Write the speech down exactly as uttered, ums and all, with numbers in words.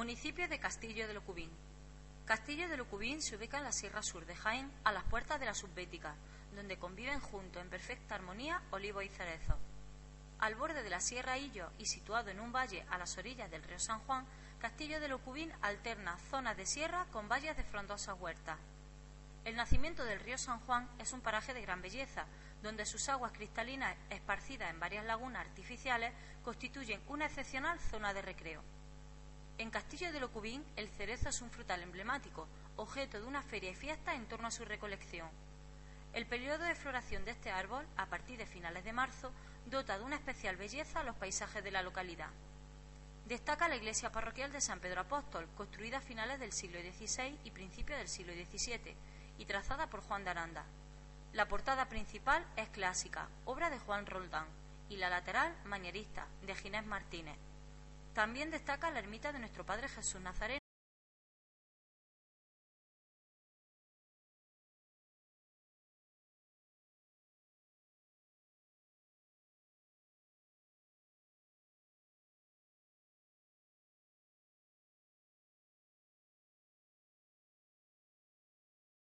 Municipio de Castillo de Locubín. Castillo de Locubín se ubica en la Sierra Sur de Jaén, a las puertas de la Subbética, donde conviven juntos en perfecta armonía olivos y cerezos. Al borde de la Sierra Illo y situado en un valle a las orillas del río San Juan, Castillo de Locubín alterna zonas de sierra con valles de frondosas huertas. El nacimiento del río San Juan es un paraje de gran belleza, donde sus aguas cristalinas esparcidas en varias lagunas artificiales constituyen una excepcional zona de recreo. En Castillo de Locubín, el cerezo es un frutal emblemático, objeto de una feria y fiesta en torno a su recolección. El periodo de floración de este árbol, a partir de finales de marzo, dota de una especial belleza a los paisajes de la localidad. Destaca la iglesia parroquial de San Pedro Apóstol, construida a finales del siglo dieciséis y principios del siglo diecisiete, y trazada por Juan de Aranda. La portada principal es clásica, obra de Juan Roldán, y la lateral manierista, de Ginés Martínez. También destaca la ermita de nuestro Padre Jesús Nazareno,